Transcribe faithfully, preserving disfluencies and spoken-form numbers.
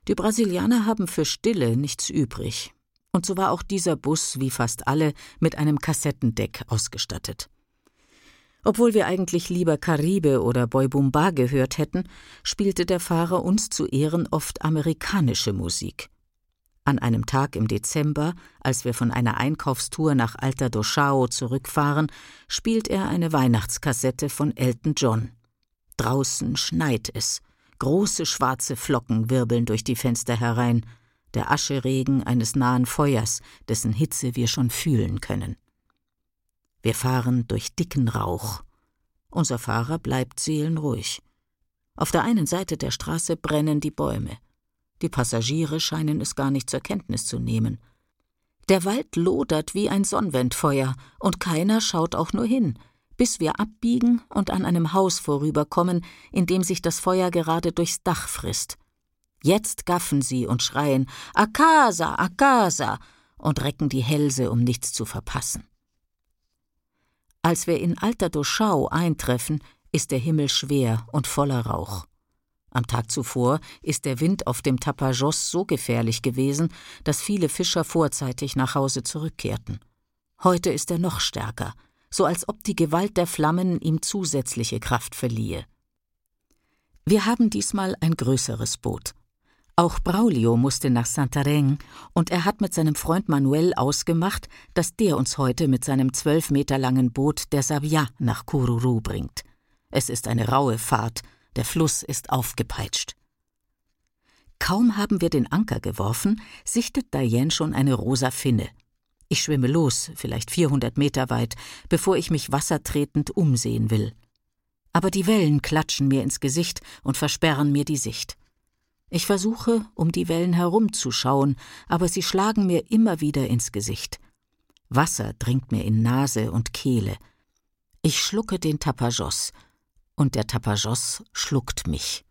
Die Brasilianer haben für Stille nichts übrig. Und so war auch dieser Bus, wie fast alle, mit einem Kassettendeck ausgestattet. Obwohl wir eigentlich lieber Caribe oder Boy Bumbá gehört hätten, spielte der Fahrer uns zu Ehren oft amerikanische Musik. An einem Tag im Dezember, als wir von einer Einkaufstour nach Alta do Chão zurückfahren, spielt er eine Weihnachtskassette von Elton John. Draußen schneit es. Große schwarze Flocken wirbeln durch die Fenster herein, der Ascheregen eines nahen Feuers, dessen Hitze wir schon fühlen können. Wir fahren durch dicken Rauch. Unser Fahrer bleibt seelenruhig. Auf der einen Seite der Straße brennen die Bäume. Die Passagiere scheinen es gar nicht zur Kenntnis zu nehmen. Der Wald lodert wie ein Sonnwendfeuer, und keiner schaut auch nur hin, bis wir abbiegen und an einem Haus vorüberkommen, in dem sich das Feuer gerade durchs Dach frisst. Jetzt gaffen sie und schreien »A casa, a casa« und recken die Hälse, um nichts zu verpassen. Als wir in Alta do Chão eintreffen, ist der Himmel schwer und voller Rauch. Am Tag zuvor ist der Wind auf dem Tapajós so gefährlich gewesen, dass viele Fischer vorzeitig nach Hause zurückkehrten. Heute ist er noch stärker, so als ob die Gewalt der Flammen ihm zusätzliche Kraft verliehe. Wir haben diesmal ein größeres Boot. Auch Braulio musste nach Santarém, und er hat mit seinem Freund Manuel ausgemacht, dass der uns heute mit seinem zwölf Meter langen Boot der Sabiá nach Cururu bringt. Es ist eine raue Fahrt, der Fluss ist aufgepeitscht. Kaum haben wir den Anker geworfen, sichtet Diane schon eine rosa Finne. Ich schwimme los, vielleicht vierhundert Meter weit, bevor ich mich wassertretend umsehen will. Aber die Wellen klatschen mir ins Gesicht und versperren mir die Sicht. Ich versuche, um die Wellen herumzuschauen, aber sie schlagen mir immer wieder ins Gesicht. Wasser dringt mir in Nase und Kehle. Ich schlucke den Tapajós, und der Tapajós schluckt mich.